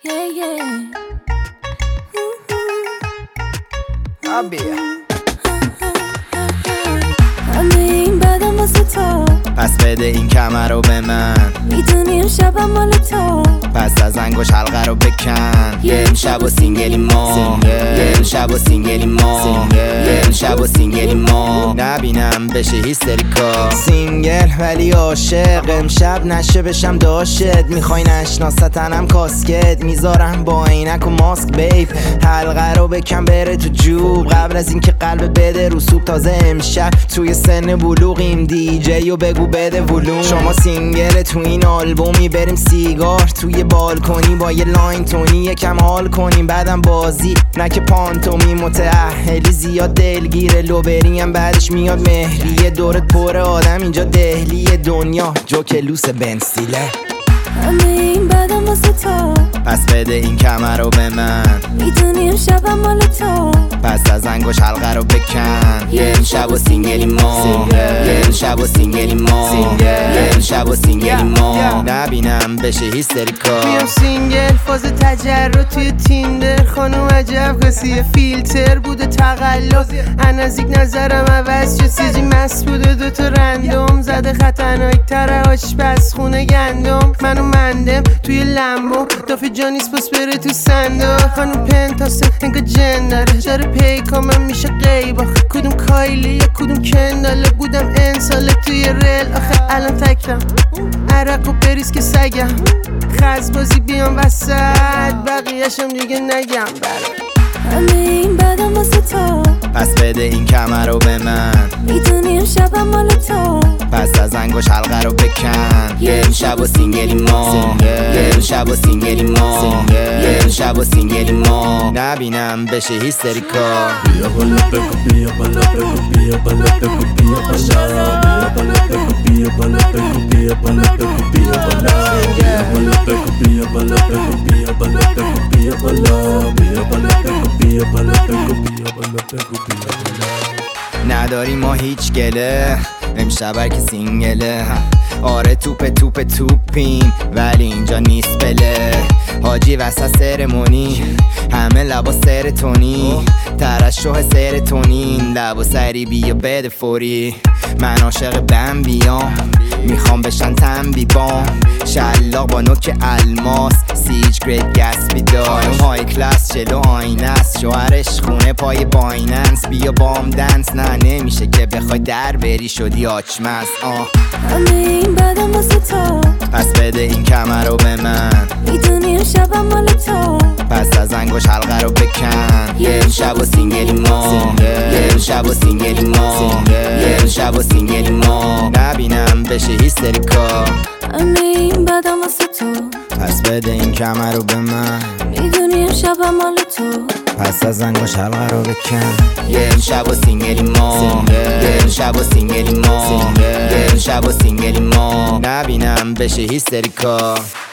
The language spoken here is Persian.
همه این بدم واسه تو، پس بده این کمر رو به من. میدونی امشبم مال تو، پس از انگوش حلقه رو بکن. یه امشب و سینگلی ما، یه امشب و سینگلی ما، یه امشب و سینگلی ما. نبینم بشه هیستریکا. سینگل ولی عاشق، امشب نشه بشم داشت. میخوای نشناستنم کاسکت، میذارم با عینک و ماسک بیب. حلقه رو بکن بره تو جوب، قبل از اینکه قلب بده رو سوب. تازه امشب توی سن بلوغیم، دی و بگو بده ولوم. شما سینگل تو این آلبومی، بریم سیگار توی بالکنی با یه لاین تونی، یکم حال کنیم بعدم بازی نه که پانتومی. متأهلی زیاد دلگیره، لوبریم بعدش میاد مهریه. دورت پر آدم اینجا دهلی دنیا، جوکلوس بنسیله. همه این بدم واسه تو، پس بده این کمر رو به من. میدونی امشبم مال تو، پس از انگوش حلقه رو بکن. یه امشب و سینگلی ما، یه امشب و سینگلی ما، یه امشب و سینگلی ما. نبینم بشه هیستریکا. میام سینگل فاز تجرد توی تیندر. خانم عجب قصیه فیلتر بوده تقلب. نزدیک نظرم عوض شد، سیجی مست بوده دوتا رندوم. زده خطرناک تره آشپز خونه گندم. منو مندم توی لمبو، دافه جانیس پس بره تو صندوق. خانم پنتاسه انگا جن داره پیکامم میشه قیبا. کدوم کایلی یا کدوم کنداله، بودم انساله توی ریل. آخه الان تکم عرق و بریز که سگم. خزبازی بیام وسط، بقیهشم دیگه نگم. همه این بدم واسه تو، پس بده این کمر رو به من. میدونی امشبم مال تو، پس از انگوش حلقه رو بکن. یه امشب و سینگلی ما، یه امشب و سینگلی ما، یه امشب و سینگلی ما. نبینم بشه هیستریکا. بیا بالا بگو، بیا بالا بگو، بیا بالا بگو، بیا بالا. بیا بالا بگو، بیا بالا بگو، بیا بالا بگو، بیا بالا. بیا بالا بگو، بیا بالا بگو، بیا بالا بگو، بیا بالا. بیا بالا بگو، بیا بالا بگو، بیا بالا بگو، بیا بالا. نداری ما هیچ گله، امشب هر که سینگله. آره توپیم ولی اینجا نیست بله. حاجی وسط سرمونی، همه لبا سرتونی. ترشح سرتونین، لبا سری بیا بده فوری. من عاشق بمبیام، میخوام بشن تنبی بام. شلاق با نوک الماس، سیج گریت گسبی دارم. های کلاس جلو آینه است، شوهرش خونه پای بایننس. بیا بام دنس، نه نمیشه که بخوای در بری شدی آچمز. همه این بدم واسه تو، پس بده این کمر رو به من. میدونی امشبم مال تو، پس از انگوش حلقه رو بکن. یه امشب و سینگلی ما، یه امشب و سینگلی ما، یه امشب و سینگلی ما. نبینم بشه هیستریکا. همه این بدم واسه تو، پس بده این کمر رو به من. میدونی امشبم مال تو، پس از انگوش حلقه رو بکن. یه امشب و سینگلی ما، یه امشب و سینگلی ما، یه امشب و سینگلی ما. نبینم بشه هیستریکا.